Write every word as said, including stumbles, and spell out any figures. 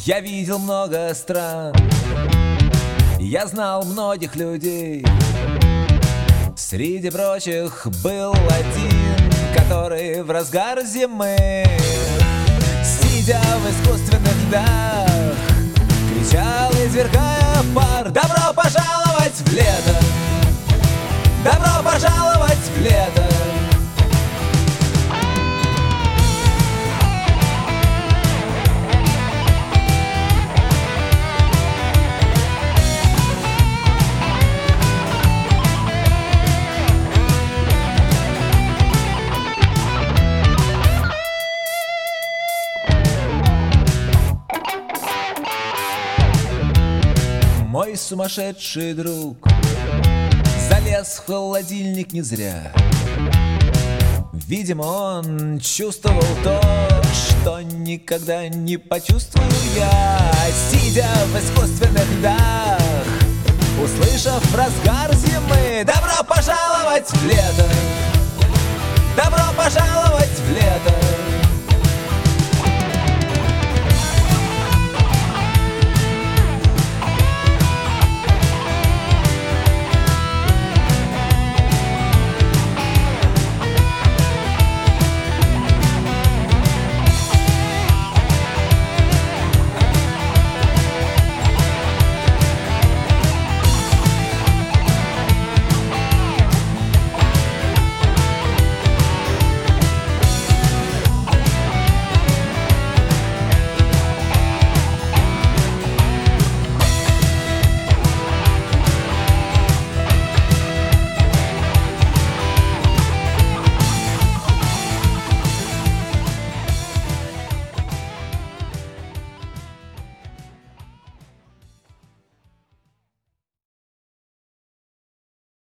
Я видел много стран, я знал многих людей. Среди прочих был один, который в разгар зимы, сидя в искусственных льдах, кричал, извергая пар: добро пожаловать в лето! Добро пожаловать в лето! Мой сумасшедший друг залез в холодильник не зря. Видимо, он чувствовал то, что никогда не почувствую я, сидя в искусственных льдах, услышав в разгар зимы: добро пожаловать в лето! Добро пожаловать в лето!